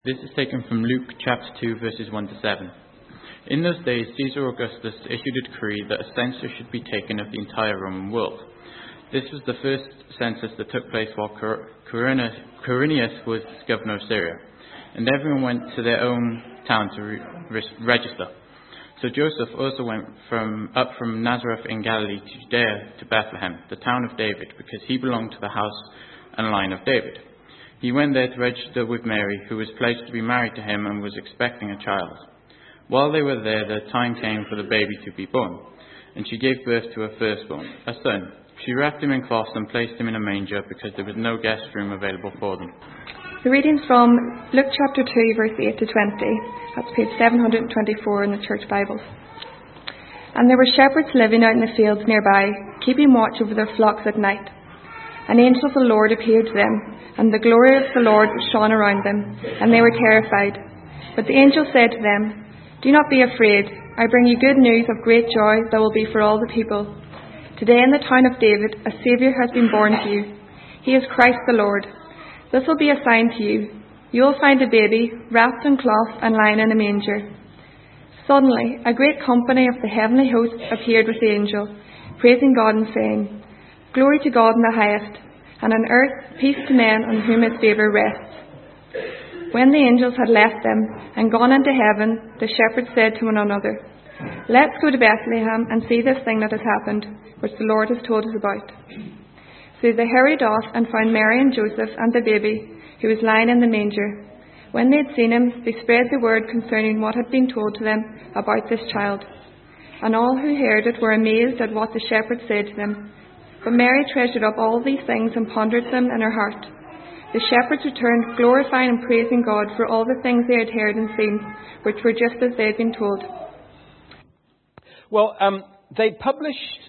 This is taken from Luke chapter 2, verses 1 to 7. In those days, Caesar Augustus issued a decree that a census should be taken of the entire Roman world. This was the first census that took place while Quirinius was governor of Syria, and everyone went to their own town to register. So Joseph also went up from Nazareth in Galilee to Judea to Bethlehem, the town of David, because he belonged to the house and line of David. He went there to register with Mary, who was pledged to be married to him and was expecting a child. While they were there, the time came for the baby to be born, and she gave birth to her firstborn, a son. She wrapped him in cloths and placed him in a manger because there was no guest room available for them. The readings from Luke chapter 2, verse 8 to 20. That's page 724 in the Church Bibles. And there were shepherds living out in the fields nearby, keeping watch over their flocks at night. An angel of the Lord appeared to them, and the glory of the Lord shone around them, and they were terrified. But the angel said to them, "Do not be afraid. I bring you good news of great joy that will be for all the people. Today in the town of David, a Saviour has been born to you. He is Christ the Lord. This will be a sign to you. You will find a baby, wrapped in cloth and lying in a manger." Suddenly, a great company of the heavenly host appeared with the angel, praising God and saying, "Glory to God in the highest, and on earth peace to men on whom his favour rests." When the angels had left them and gone into heaven, the shepherds said to one another, "Let's go to Bethlehem and see this thing that has happened, which the Lord has told us about." So they hurried off and found Mary and Joseph and the baby, who was lying in the manger. When they had seen him, they spread the word concerning what had been told to them about this child. And all who heard it were amazed at what the shepherds said to them. But Mary treasured up all these things and pondered them in her heart. The shepherds returned, glorifying and praising God for all the things they had heard and seen, which were just as they had been told. Well, they published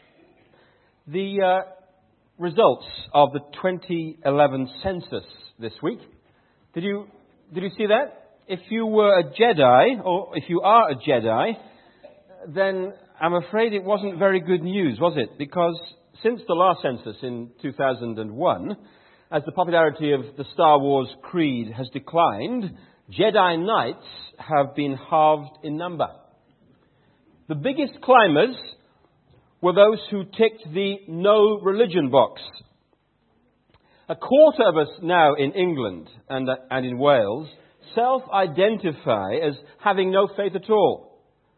the results of the 2011 census this week. Did you see that? If you were a Jedi, or if you are a Jedi, then I'm afraid it wasn't very good news, was it? Because since the last census in 2001, as the popularity of the Star Wars creed has declined, Jedi Knights have been halved in number. The biggest climbers were those who ticked the no religion box. A quarter of us now in England and in Wales self-identify as having no faith at all.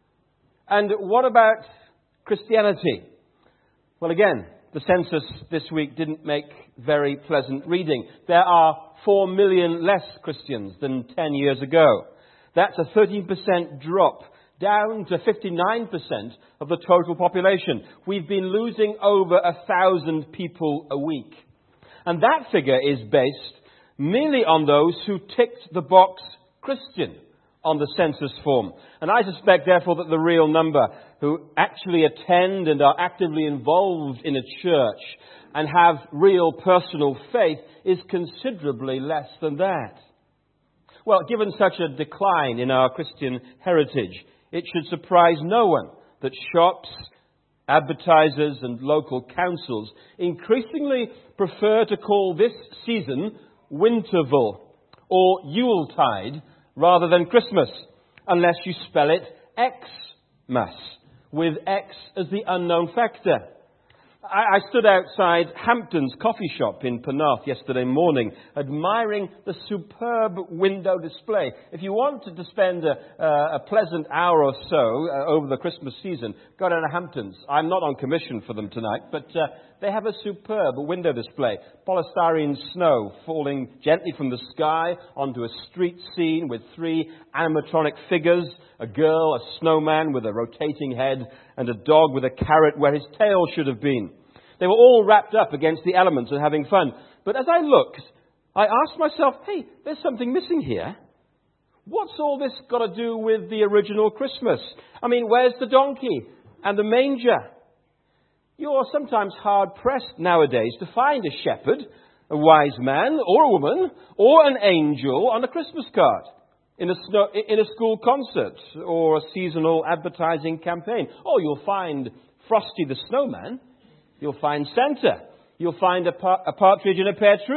And what about Christianity? Well, again, the census this week didn't make very pleasant reading. There are 4 million less Christians than 10 years ago. That's a 13% drop, down to 59% of the total population. We've been losing over 1,000 people a week. And that figure is based merely on those who ticked the box Christian on the census form. And I suspect, therefore, that the real number who actually attend and are actively involved in a church and have real personal faith is considerably less than that. Well, given such a decline in our Christian heritage, it should surprise no one that shops, advertisers and local councils increasingly prefer to call this season Winterval or Yuletide rather than Christmas, unless you spell it Xmas, with X as the unknown factor. I stood outside Hampton's coffee shop in Penarth yesterday morning, admiring the superb window display. If you wanted to spend a pleasant hour or so over the Christmas season, go down to Hampton's. I'm not on commission for them tonight, but they have a superb window display. Polystyrene snow falling gently from the sky onto a street scene with 3 animatronic figures, a girl, a snowman with a rotating head, and a dog with a carrot where his tail should have been. They were all wrapped up against the elements and having fun. But as I looked, I asked myself, hey, there's something missing here. What's all this got to do with the original Christmas? I mean, where's the donkey and the manger? You're sometimes hard-pressed nowadays to find a shepherd, a wise man, or a woman, or an angel on a Christmas card, in a school concert, or a seasonal advertising campaign. Oh, you'll find Frosty the Snowman. You'll find Santa. You'll find a partridge in a pear tree.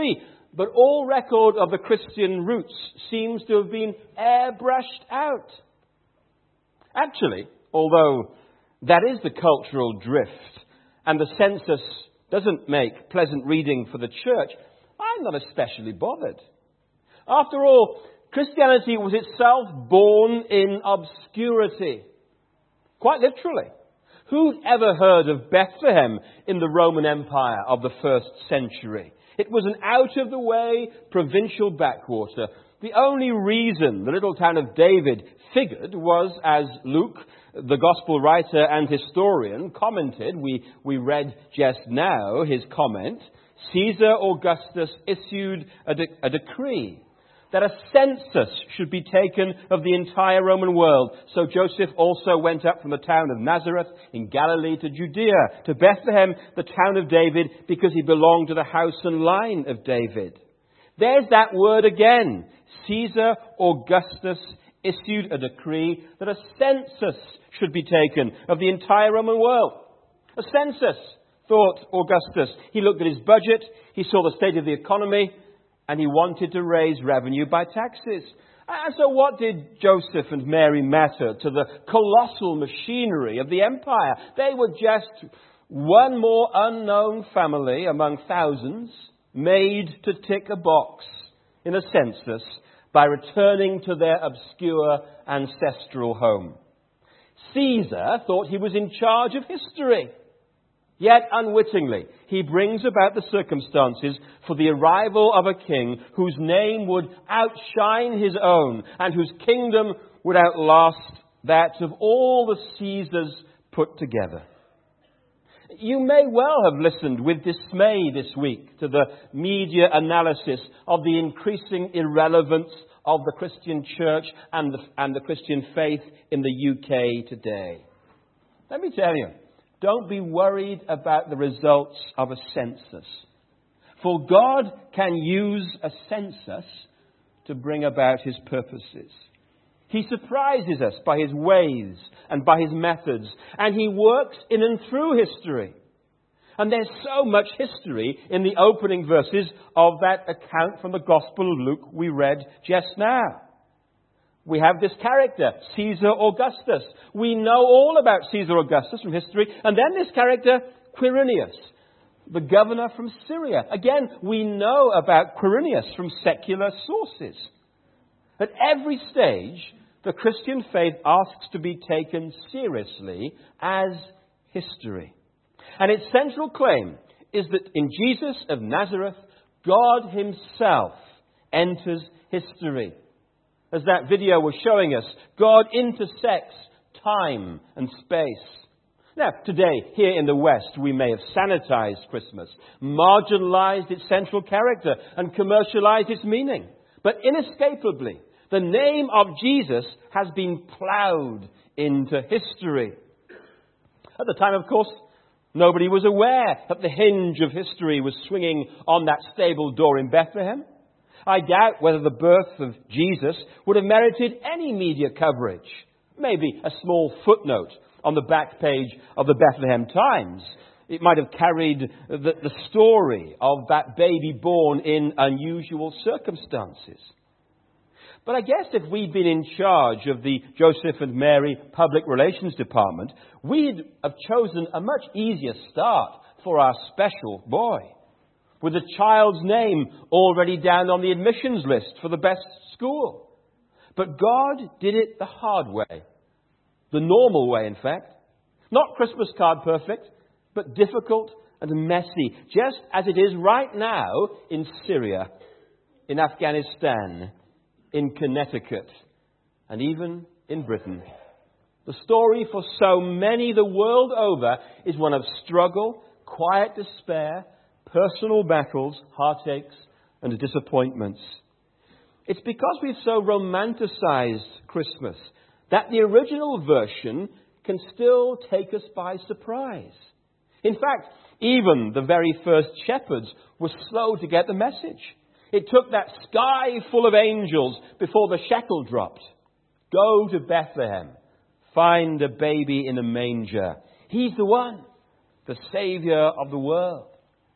But all record of the Christian roots seems to have been airbrushed out. Actually, although that is the cultural drift, and the census doesn't make pleasant reading for the church, I'm not especially bothered. After all, Christianity was itself born in obscurity. Quite literally. Who'd ever heard of Bethlehem in the Roman Empire of the first century? It was an out-of-the-way provincial backwater. The only reason the little town of David figured was, as Luke, the gospel writer and historian, commented, we read just now his comment, Caesar Augustus issued a decree that a census should be taken of the entire Roman world. So Joseph also went up from the town of Nazareth in Galilee to Judea, to Bethlehem, the town of David, because he belonged to the house and line of David. There's that word again. Caesar Augustus issued a decree that a census should be taken of the entire Roman world. A census, thought Augustus. He looked at his budget, he saw the state of the economy, and he wanted to raise revenue by taxes. And so what did Joseph and Mary matter to the colossal machinery of the empire? They were just one more unknown family among thousands, made to tick a box in a census by returning to their obscure ancestral home. Caesar thought he was in charge of history. Yet unwittingly, he brings about the circumstances for the arrival of a king whose name would outshine his own and whose kingdom would outlast that of all the Caesars put together. You may well have listened with dismay this week to the media analysis of the increasing irrelevance of the Christian church and the Christian faith in the UK today. Let me tell you, don't be worried about the results of a census. For God can use a census to bring about his purposes. He surprises us by his ways and by his methods, and he works in and through history. And there's so much history in the opening verses of that account from the Gospel of Luke we read just now. We have this character, Caesar Augustus. We know all about Caesar Augustus from history. And then this character, Quirinius, the governor from Syria. Again, we know about Quirinius from secular sources. At every stage, the Christian faith asks to be taken seriously as history. And its central claim is that in Jesus of Nazareth, God himself enters history. As that video was showing us, God intersects time and space. Now, today, here in the West, we may have sanitized Christmas, marginalized its central character, and commercialized its meaning. But inescapably, the name of Jesus has been plowed into history. At the time, of course, nobody was aware that the hinge of history was swinging on that stable door in Bethlehem. I doubt whether the birth of Jesus would have merited any media coverage. Maybe a small footnote on the back page of the Bethlehem Times. It might have carried the story of that baby born in unusual circumstances. But I guess if we'd been in charge of the Joseph and Mary Public Relations Department, we'd have chosen a much easier start for our special boy, with the child's name already down on the admissions list for the best school. But God did it the hard way. The normal way, in fact. Not Christmas card perfect, but difficult and messy, just as it is right now in Syria, in Afghanistan, in Connecticut, and even in Britain. The story for so many the world over is one of struggle, quiet despair, personal battles, heartaches, and disappointments. It's because we've so romanticized Christmas that the original version can still take us by surprise. In fact, even the very first shepherds were slow to get the message. It took that sky full of angels before the shekel dropped. Go to Bethlehem. Find a baby in a manger. He's the one, the Savior of the world.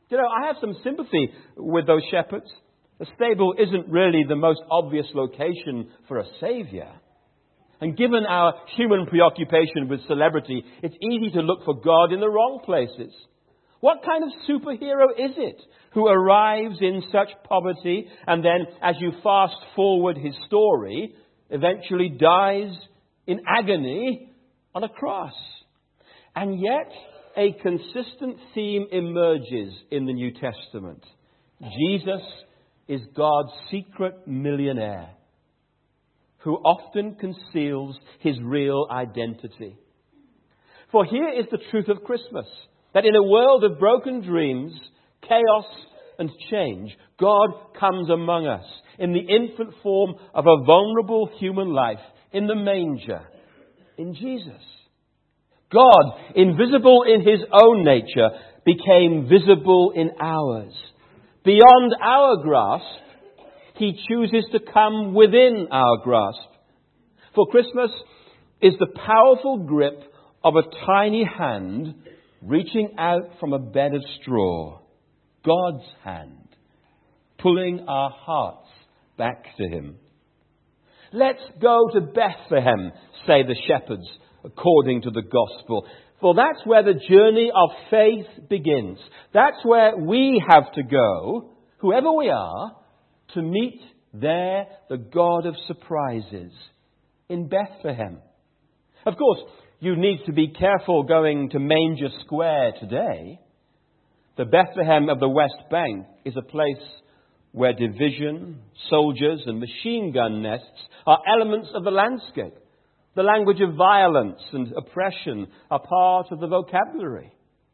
You know, I have some sympathy with those shepherds. The stable isn't really the most obvious location for a saviour. And given our human preoccupation with celebrity, it's easy to look for God in the wrong places. What kind of superhero is it who arrives in such poverty and then, as you fast forward his story, eventually dies in agony on a cross? And yet, a consistent theme emerges in the New Testament. Jesus is God's secret millionaire who often conceals his real identity. For here is the truth of Christmas, that in a world of broken dreams, chaos and change, God comes among us in the infant form of a vulnerable human life in the manger, in Jesus. God, invisible in his own nature, became visible in ours. Beyond our grasp, he chooses to come within our grasp. For Christmas is the powerful grip of a tiny hand reaching out from a bed of straw. God's hand, pulling our hearts back to him. Let's go to Bethlehem, say the shepherds, according to the gospel. For that's where the journey of faith begins. That's where we have to go, whoever we are, to meet there the God of surprises in Bethlehem. Of course, you need to be careful going to Manger Square today. The Bethlehem of the West Bank is a place where division, soldiers and machine gun nests are elements of the landscape. The language of violence and oppression are part of the vocabulary.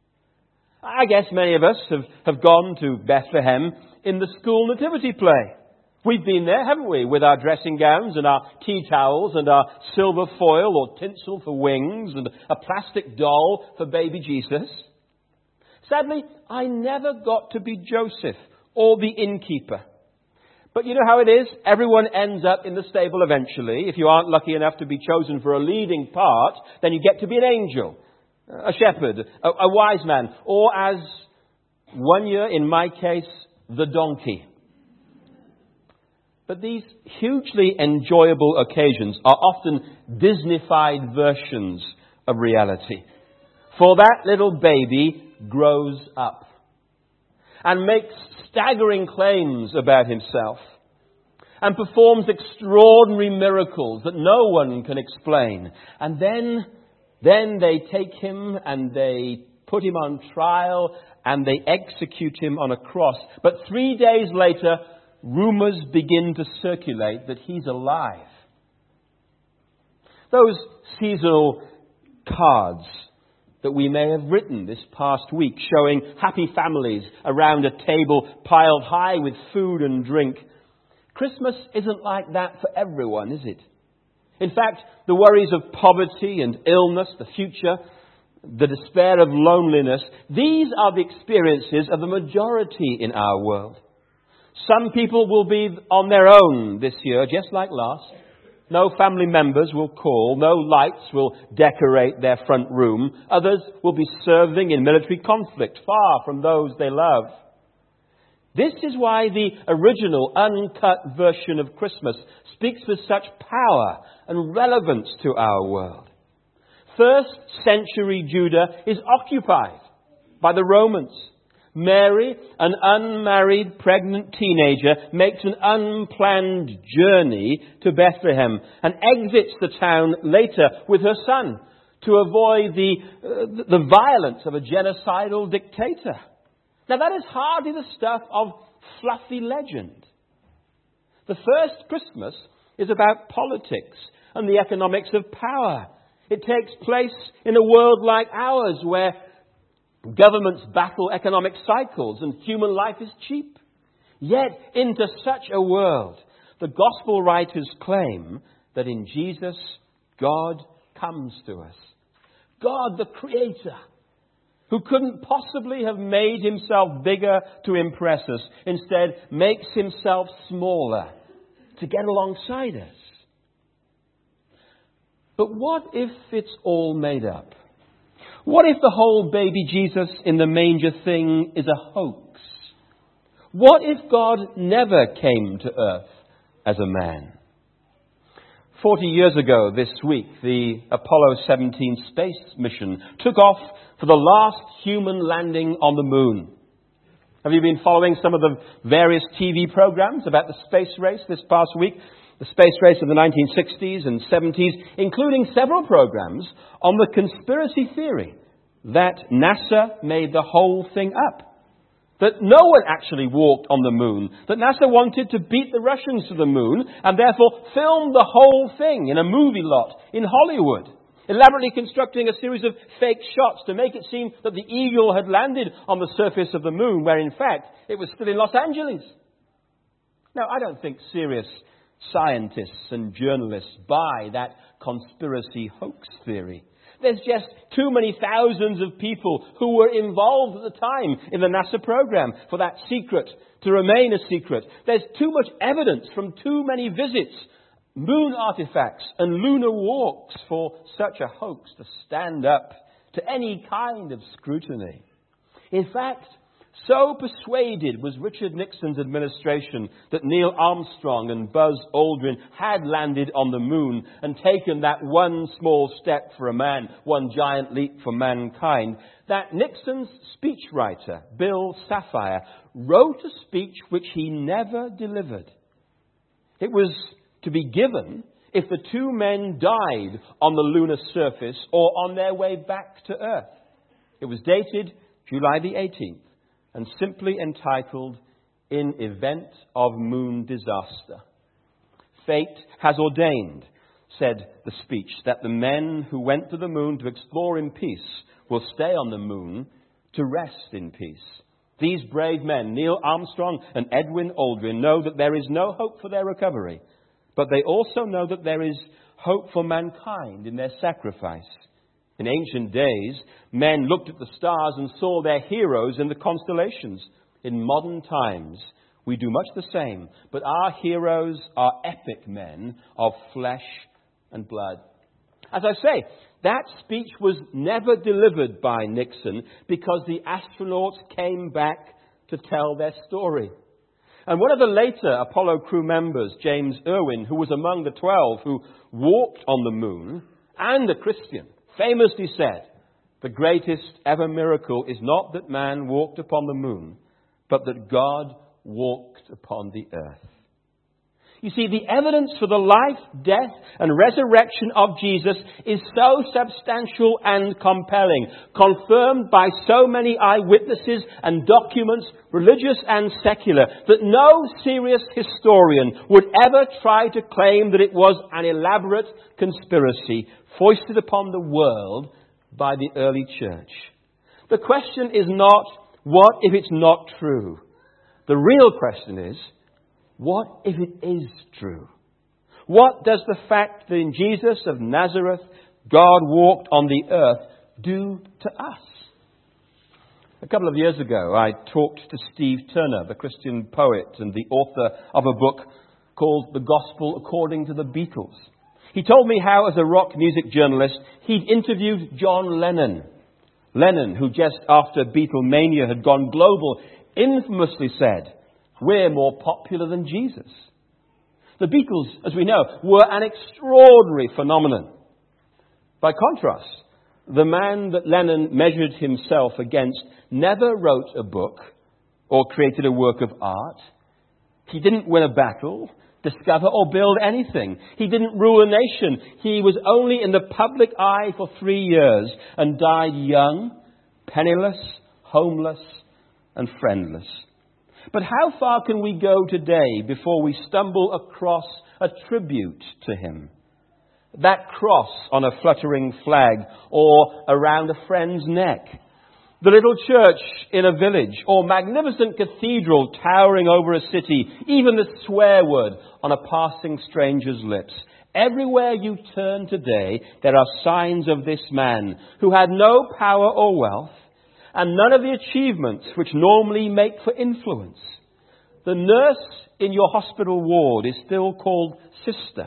I guess many of us have gone to Bethlehem in the school nativity play. We've been there, haven't we, with our dressing gowns and our tea towels and our silver foil or tinsel for wings and a plastic doll for baby Jesus. Sadly, I never got to be Joseph or the innkeeper. But you know how it is? Everyone ends up in the stable eventually. If you aren't lucky enough to be chosen for a leading part, then you get to be an angel, a shepherd, a wise man, or as one year, in my case, the donkey. But these hugely enjoyable occasions are often Disney-fied versions of reality. For that little baby grows up and makes staggering claims about himself and performs extraordinary miracles that no one can explain. And then they take him and they put him on trial and they execute him on a cross. But 3 days later, rumors begin to circulate that he's alive. Those seasonal cards that we may have written this past week showing happy families around a table piled high with food and drink. Christmas isn't like that for everyone, is it? In fact, the worries of poverty and illness, the future, the despair of loneliness, these are the experiences of the majority in our world. Some people will be on their own this year, just like last. No family members will call. No lights will decorate their front room. Others will be serving in military conflict, far from those they love. This is why the original uncut version of Christmas speaks with such power and relevance to our world. First century Judah is occupied by the Romans. Mary, an unmarried pregnant teenager, makes an unplanned journey to Bethlehem and exits the town later with her son to avoid the violence of a genocidal dictator. Now that is hardly the stuff of fluffy legend. The first Christmas is about politics and the economics of power. It takes place in a world like ours where governments battle economic cycles and human life is cheap. Yet, into such a world, the gospel writers claim that in Jesus, God comes to us. God, the Creator, who couldn't possibly have made himself bigger to impress us, instead makes himself smaller to get alongside us. But what if it's all made up? What if the whole baby Jesus in the manger thing is a hoax? What if God never came to earth as a man? 40 years ago this week, the Apollo 17 space mission took off for the last human landing on the moon. Have you been following some of the various TV programs about the space race this past week? The space race of the 1960s and 70s, including several programs on the conspiracy theory that NASA made the whole thing up. That no one actually walked on the moon. That NASA wanted to beat the Russians to the moon and therefore filmed the whole thing in a movie lot in Hollywood. Elaborately constructing a series of fake shots to make it seem that the Eagle had landed on the surface of the moon, where in fact it was still in Los Angeles. Now, I don't think serious scientists and journalists buy that conspiracy hoax theory. There's just too many thousands of people who were involved at the time in the NASA program for that secret to remain a secret. There's too much evidence from too many visits, moon artifacts and lunar walks for such a hoax to stand up to any kind of scrutiny. In fact, so persuaded was Richard Nixon's administration that Neil Armstrong and Buzz Aldrin had landed on the moon and taken that one small step for a man, one giant leap for mankind, that Nixon's speechwriter, Bill Safire, wrote a speech which he never delivered. It was to be given if the two men died on the lunar surface or on their way back to Earth. It was dated July the 18th. And simply entitled, In Event of Moon Disaster. Fate has ordained, said the speech, that the men who went to the moon to explore in peace will stay on the moon to rest in peace. These brave men, Neil Armstrong and Edwin Aldrin, know that there is no hope for their recovery, but they also know that there is hope for mankind in their sacrifice. In ancient days, men looked at the stars and saw their heroes in the constellations. In modern times, we do much the same, but our heroes are epic men of flesh and blood. As I say, that speech was never delivered by Nixon because the astronauts came back to tell their story. And one of the later Apollo crew members, James Irwin, who was among the 12 who walked on the moon, and a Christian, famously said, the greatest ever miracle is not that man walked upon the moon, but that God walked upon the earth. You see, the evidence for the life, death, and resurrection of Jesus is so substantial and compelling, confirmed by so many eyewitnesses and documents, religious and secular, that no serious historian would ever try to claim that it was an elaborate conspiracy foisted upon the world by the early church. The question is not, what if it's not true? The real question is, what if it is true? What does the fact that in Jesus of Nazareth, God walked on the earth do to us? A couple of years ago, I talked to Steve Turner, the Christian poet and the author of a book called The Gospel According to the Beatles. He told me how, as a rock music journalist, he'd interviewed John Lennon. Lennon, who just after Beatlemania had gone global, infamously said, "We're more popular than Jesus." The Beatles, as we know, were an extraordinary phenomenon. By contrast, the man that Lennon measured himself against never wrote a book or created a work of art. He didn't win a battle, discover or build anything. He didn't rule a nation. He was only in the public eye for 3 years and died young, penniless, homeless, and friendless. But how far can we go today before we stumble across a tribute to him? That cross on a fluttering flag or around a friend's neck. The little church in a village or magnificent cathedral towering over a city. Even the swear word on a passing stranger's lips. Everywhere you turn today, there are signs of this man who had no power or wealth and none of the achievements which normally make for influence. The nurse in your hospital ward is still called sister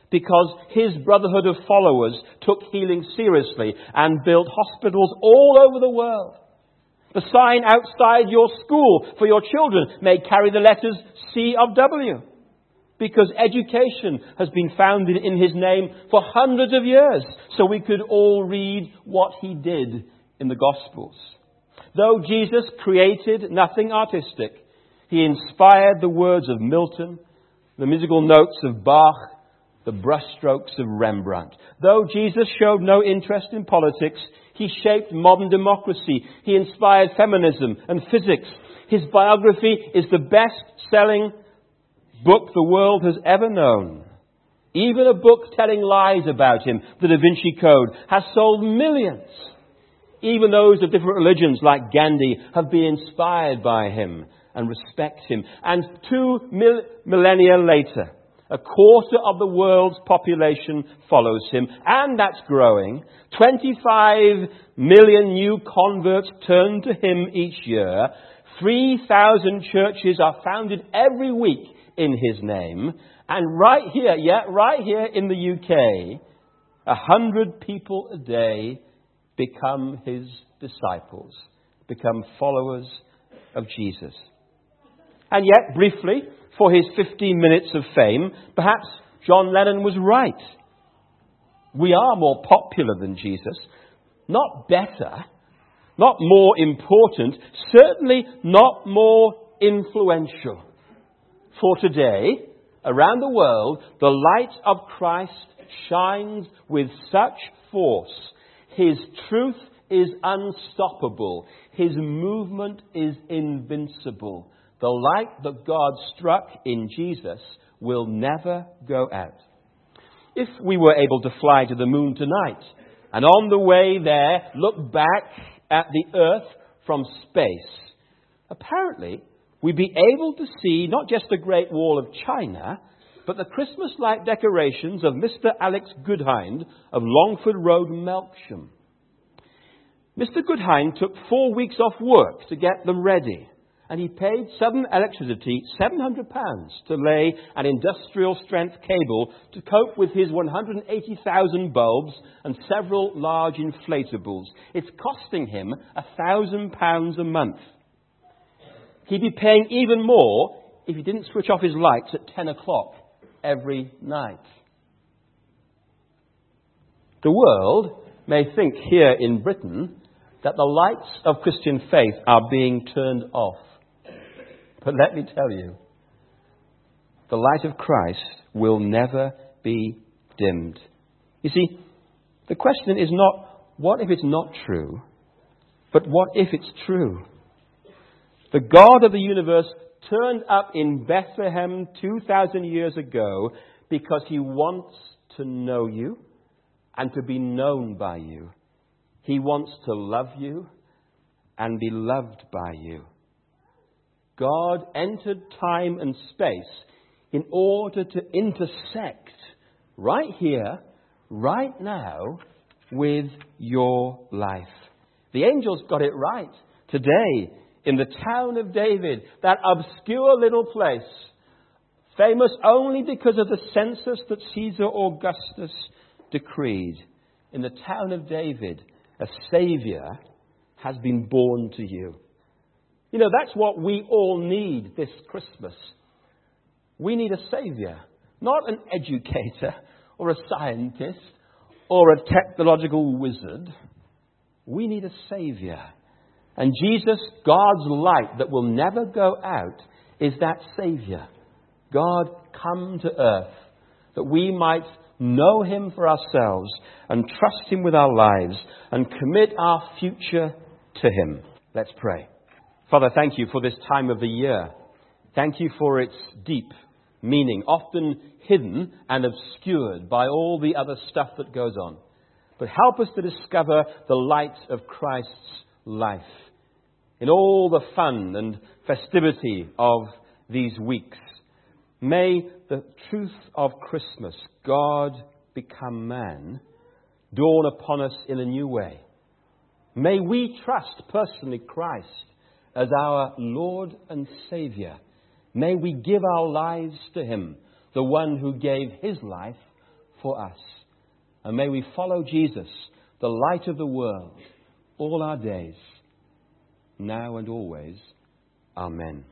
because his brotherhood of followers took healing seriously and built hospitals all over the world. The sign outside your school for your children may carry the letters C of W, because education has been founded in his name for hundreds of years, so we could all read what he did in the Gospels. Though Jesus created nothing artistic, he inspired the words of Milton, the musical notes of Bach, the brushstrokes of Rembrandt. Though Jesus showed no interest in politics, he shaped modern democracy. He inspired feminism and physics. His biography is the best-selling book the world has ever known. Even a book telling lies about him, The Da Vinci Code, has sold millions. Even those of different religions, like Gandhi, have been inspired by him and respect him. And 2 millennia later, a quarter of the world's population follows him, and that's growing. 25 million new converts turn to him each year. 3,000 churches are founded every week in his name. And right here in the UK, 100 people a day become his disciples, become followers of Jesus. And yet, briefly, for his 15 minutes of fame, perhaps John Lennon was right. We are more popular than Jesus, not better, not more important, certainly not more influential. For today, around the world, the light of Christ shines with such force. His truth is unstoppable. His movement is invincible. The light that God struck in Jesus will never go out. If we were able to fly to the moon tonight, and on the way there look back at the earth from space, apparently we'd be able to see not just the Great Wall of China, but the Christmas light decorations of Mr. Alex Goodhind of Longford Road, Melksham. Mr. Goodhind took 4 weeks off work to get them ready, and he paid Southern Electricity £700 to lay an industrial-strength cable to cope with his 180,000 bulbs and several large inflatables. It's costing him £1,000 a month. He'd be paying even more if he didn't switch off his lights at 10 o'clock every night. The world may think here in Britain that the lights of Christian faith are being turned off. But let me tell you, the light of Christ will never be dimmed. You see, the question is not, what if it's not true? But what if it's true? The God of the universe turned up in Bethlehem 2,000 years ago because he wants to know you and to be known by you. He wants to love you and be loved by you. God entered time and space in order to intersect right here, right now, with your life. The angels got it right today in the town of David, that obscure little place, famous only because of the census that Caesar Augustus decreed. In the town of David, a Saviour has been born to you. You know, that's what we all need this Christmas. We need a Saviour, not an educator or a scientist or a technological wizard. We need a Saviour. And Jesus, God's light that will never go out, is that Saviour. God come to earth that we might know him for ourselves and trust him with our lives and commit our future to him. Let's pray. Father, thank you for this time of the year. Thank you for its deep meaning, often hidden and obscured by all the other stuff that goes on. But help us to discover the light of Christ's life in all the fun and festivity of these weeks. May the truth of Christmas, God become man, dawn upon us in a new way. May we trust personally Christ as our Lord and Saviour. May we give our lives to him, the one who gave his life for us. And may we follow Jesus, the light of the world, all our days, now and always. Amen.